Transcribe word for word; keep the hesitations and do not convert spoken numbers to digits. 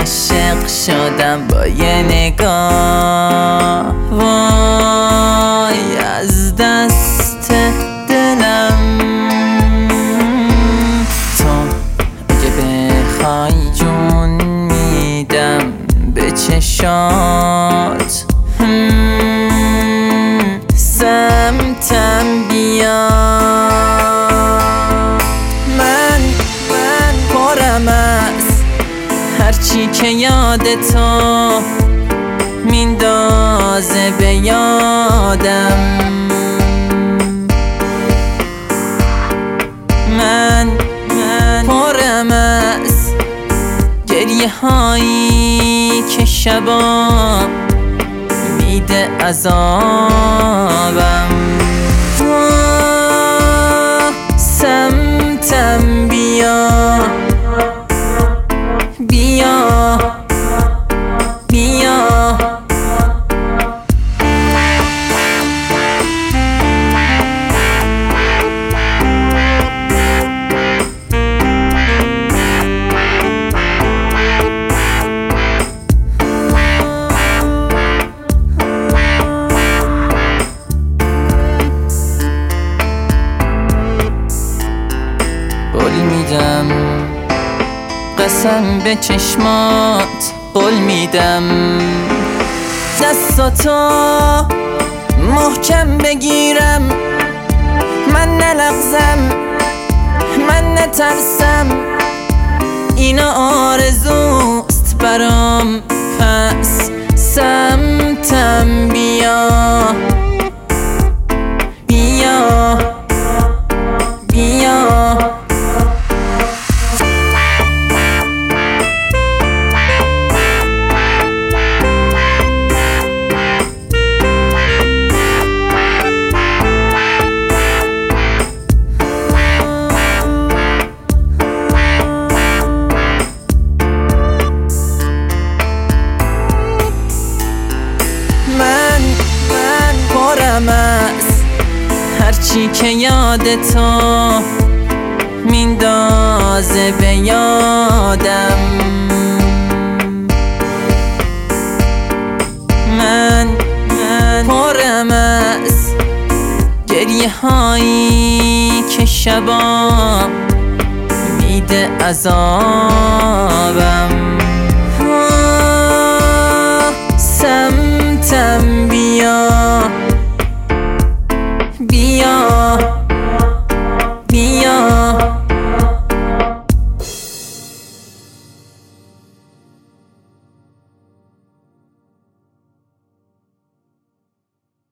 عاشق شدم با یه نگاه، وای از دست دلم. تو اگه بخوای جون میدم به چشات، سمتم بیا. من من پرم از هرچی که یاد تو میندازه به یادم. من من پرم از گریه هایی که شبا میده عذابم. سمتم بیا بیا بیا. قول میدم قسم به چشمات، قول میدم دستاتو محکم بگیرم. من نلغزم، من نترسم، اینا آرزوست برام. پس سمتم بیا بیا بیا. از هرچی که یاد تو میندازه به یادم. من من پرم از گریه هایی که شبا میده عذابم. سمتم بیا